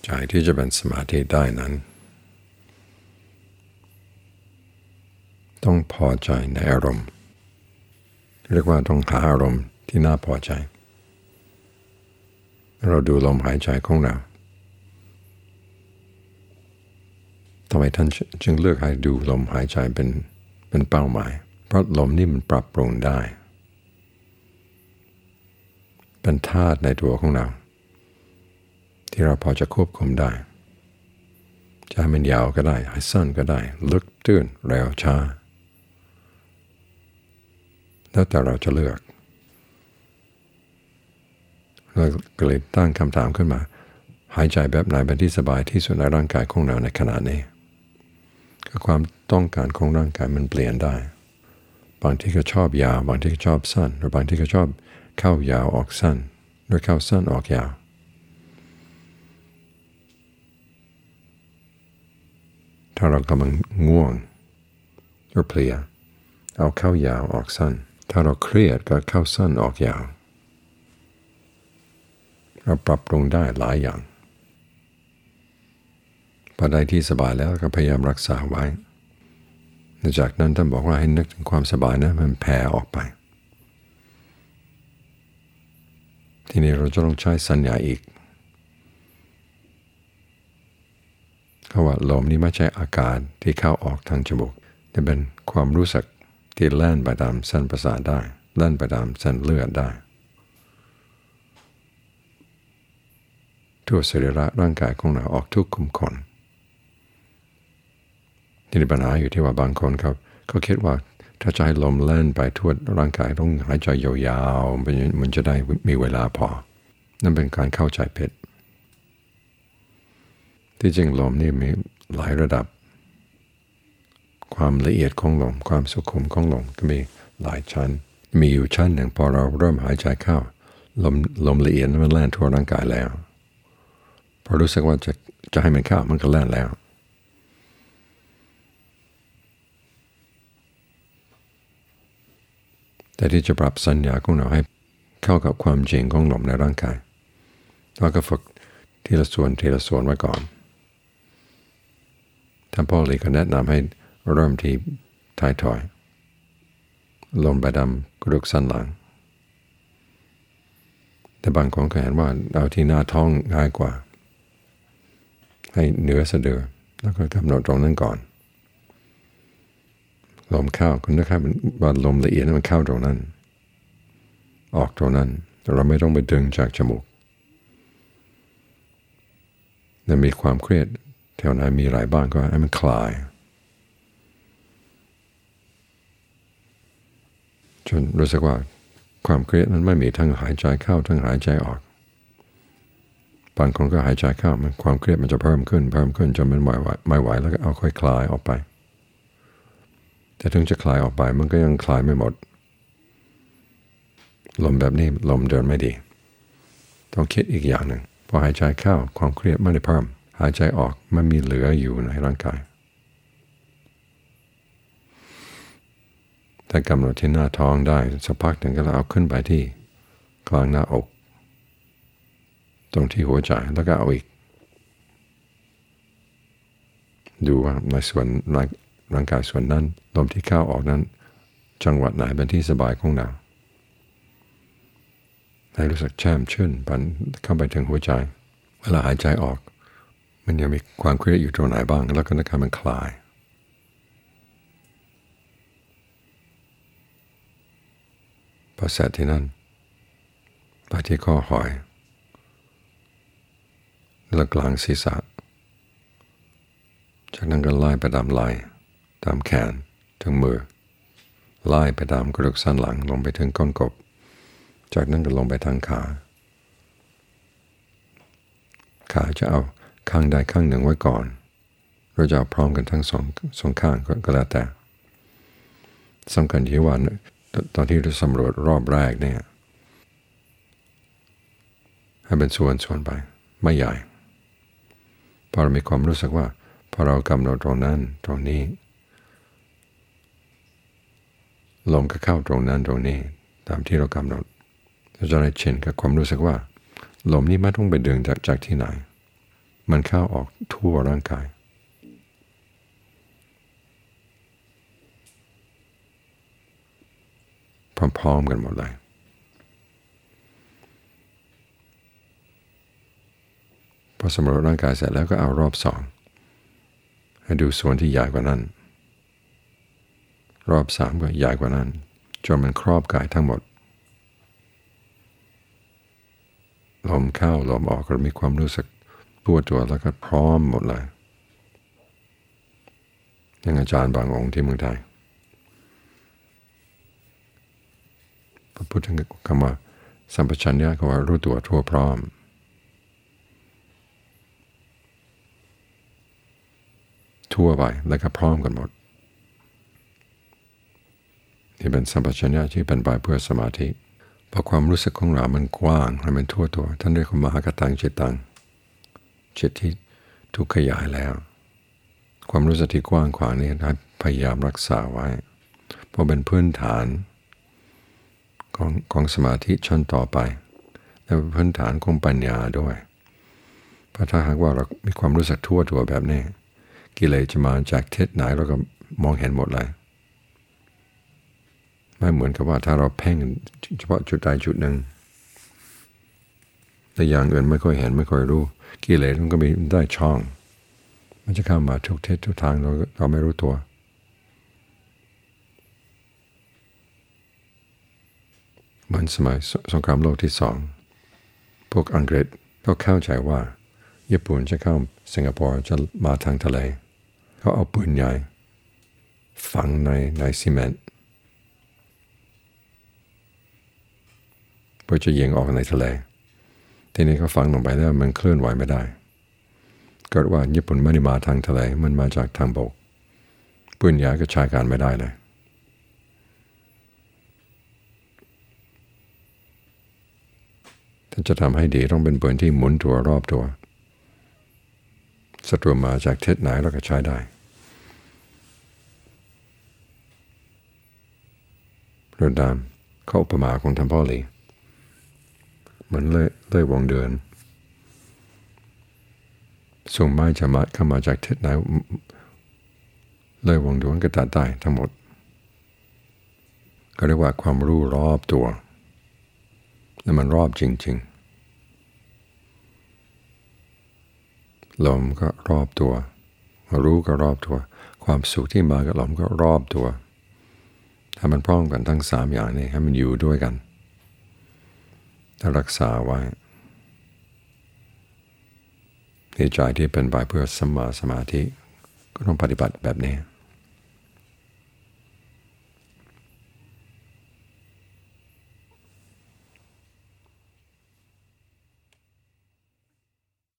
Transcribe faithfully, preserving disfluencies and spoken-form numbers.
ใจที่จะเป็นสมาธิได้นั้นต้องพอใจในอารมณ์เรียกว่าต้องหาอารมณ์ที่น่าพอใจเราดูลมหายใจของเราทำไมท่านจึงเลือกให้ดูลมหายใจเป็นเป็นเป้าหมายเพราะลมนี่มันปรับปรุงได้เป็นธาตุในตัวของเราที่เราพอจะควบคุมได้จะให้มันยาวก็ได้ให้สั้นก็ได้ลึกตื้นเร็วช้าแล้วแต่เราจะเลือกเราก็เลยตั้งคำถามขึ้นมาหายใจแบบไหนเป็นที่สบายที่สุดในร่างกายของเราในขณะนี้ก็ความต้องการของร่างกายมันเปลี่ยนได้บางทีก็ชอบยาวบางทีก็ชอบสั้นหรือบางทีก็ชอบเข้ายาวออกสั้นหรือเข้าสั้นออกยาวถ้าเรากำลังง่วงหรือเพลียเอาเข้ายาวออกสั้นถ้าเราเครียดก็เข้าสั้นออกยาวเราปรับปรุงได้หลายอย่างพอได้ที่สบายแล้วก็พยายามรักษาไว้จากนั้นท่านบอกว่าให้นึกถึงความสบายนะมันแผ่ออกไปทีนี้เราจะต้องใช้สัญญาอีกเพราะว่าลมนี้ไม่ใช่อากาศที่เข้าออกทางจมูกแต่เป็นความรู้สึกที่แล่นไปตามเส้นประสาทได้แล่นไปตามเส้นเลือดได้ทั่วสรีระร่างกายของเราออกทุกขุมขนที่มีปัญหาอยู่ที่ว่าบางคนครับเขาคิดว่าถ้าจะให้ลมแล่นไปทั่วร่างกายต้องหายใจยาวๆมันจะได้มีเวลาพอนั่นเป็นการเข้าใจผิดที่จริงลมนี่มีหลายระดับความละเอียดของลมความสุขุมของลมก็มีหลายชั้นมีอยู่ชั้นหนึ่งพอเราเริ่มหายใจเข้าลมลมละเอียดนั้นมันแล่นทั่วร่างกายแล้วพอรู้สึกว่าจะจะให้มันเข้ามันก็แล่นแล้วแต่ที่จะปรับสัญญาของเราให้เข้ากับความจริงของลมในร่างกายเราก็ฝึกทีละส่วนทีละส่วนไว้ก่อนท่านพ่อเลยก็แนะนำให้เริ่มที่ท้ายทอยลมไปดำกระดูกสันหลังแต่บางคนก็เห็นว่าเอาที่หน้าท้องง่ายกว่าให้เหนือสะดือแล้วก็กำหนดตรงนั้นก่อนลมเข้าคุณนะครับว่าลมละเอียดมันเข้าตรงนั้นออกตรงนั้นเราไม่ต้องไปดึงจากจมูกแต่มีความเครียดแถวไหนมีอะไรบ้างก็ให้มันคลายจนรู้สึกว่าความเครียดนั้นไม่มีทั้งหายใจเข้าทั้งหายใจออกบางคนก็หายใจเข้ามันความเครียดมันจะเพิ่มขึ้นเพิ่มขึ้นจนมันไม่ไหวไม่ไหวแล้วก็เอาค่อยคลายออกไปแต่ถึงจะคลายออกไปมันก็ยังคลายไม่หมดลมแบบนี้ลมเดินไม่ดีต้องคิดอีกอย่างหนึ่งพอหายใจเข้าความเครียดไม่ได้เพิ่มหายใจออกมันมีเหลืออยู่ในร่างกายแต่กำหนดที่หน้าท้องได้สักพักหนึ่งก็เอาขึ้นไปที่กลางหน้าอกตรงที่หัวใจแล้วก็เอาอีกดูว่าในส่วนร่างกายส่วนนั้นลมที่เข้าออกนั้นจังหวัดไหนเป็นที่สบายของเราให้รู้สึกแช่มชื่นปันเข้าไปถึงหัวใจเวลาหายใจออกมันยังมีความเครียดอยู่ตรงไหนบ้างแล้วก็นะครับมันคลายพอเสร็จที่นั่นไปที่ข้อหอยแล้วกลางศีรษะจากนั้นก็ไล่ไปตามไหล่ตามแขนถึงมือไล่ไปตามกระดูกสันหลังลงไปถึงก้นกบจากนั้นก็ลงไปทางขาขาจะเอาข้างใดข้างหนึ่งไว้ก่อนเราจะเอาพร้อมกันทั้งสองสองข้างก็แล้วแต่สำคัญที่ว่าตอนที่เราสำรวจรอบแรกเนี่ยให้เป็นส่วนส่วนไปไม่ใหญ่พอเรามีความรู้สึกว่าพอเรากำหนดตรงนั้นตรงนี้ลมก็เข้าตรงนั้นตรงนี้ตามที่เรากำหนดเราจะได้ชินกับความรู้สึกว่าลมนี้ไม่ต้องไปดึงจากจากที่ไหนมันเข้าออกทั่วร่างกายพร้อมๆกันหมดเลยพอสำรวจร่างกายเสร็จแล้วก็เอารอบสองให้ดูส่วนที่ใหญ่กว่านั้นรอบสามก็ใหญ่กว่านั้นจนมันครอบกายทั้งหมดลมเข้าลมออกก็มีความรู้สึกตัวตัวแล้วก็พร้อมหมดเลยอย่างอาจารย์บางองค์ที่เมืองไทยพอพูดถึงคำว่าสัมปชัญญะก็ว่ารู้ตัวทั่วพร้อมทั่วไปแล้วก็พร้อมกันหมดที่เป็นสัมปชัญญะที่เป็นไปเพื่อสมาธิเพราะความรู้สึกของเรามันกว้างและมันทั่วตัวท่านเรียกว่ามหากตังจิตตังจิตที่ถูกขยายแล้วความรู้สึกที่กว้างขวางนี้พยายามรักษาไว้เพราะเป็นพื้นฐานของของสมาธิชั้นต่อไปและเป็นพื้นฐานของปัญญาด้วยเพราะถ้าหากว่าเรามีความรู้สึกทั่วตัวแบบนี้กิเลสจะมาจากทิศไหนเราก็มองเห็นหมดเลยไม่เหมือนกับว่าถ้าเราเพ่งเฉพาะจุดใดจุดหนึ่งแต่อย่างอื่นไม่ค่อยเห็นไม่ค่อยรู้กิเลสมันก็มีได้ช่องมันจะเข้ามาทุกทิศทุกทางเราเราไม่รู้ตัวเหมือนสมัยสงครามโลกที่สองพวกอังกฤษก็เข้าใจว่าญี่ปุ่นจะเข้าสิงคโปร์จะมาทางทะเลเขาเอาปืนใหญ่ฝังในในซีเมนต์เพื่อจะยิงออกในทะเลทีนี้เขาฝังลงไปแล้วมันเคลื่อนไหวไม่ได้ก็ว่าญี่ปุ่นไม่ได้มาทางทะเลมันมาจากทางบกปืนใหญ่ก็ใช้การไม่ได้เลยถ้าจะทำให้ดีต้องเป็นปืนที่หมุนตัวรอบตัวศัตรูมาจากทิศไหนเราก็ใช้ได้เรื่องตามเขาอุปมาของท่านพ่อหลีเหมือนเลื่อยเลื่อยวงเดือนส่งไม้จะมาเข้ามาจากทิศไหนเลื่อยวงเดือนก็ตัดได้ทั้งหมดก็เรียกว่าความรู้รอบตัวและมันรอบจริงๆลมก็รอบตัวรู้ก็รอบตัวความสุขที่มากับลมก็รอบตัวถ้ามันพร้อมกันทั้งสามอย่างนี้ให้มันอยู่ด้วยกันถ้ารักษาไว้ในใจที่เป็นไปเพื่อสัมมาสมาธิก็ต้องปฏิบัติแบบนี้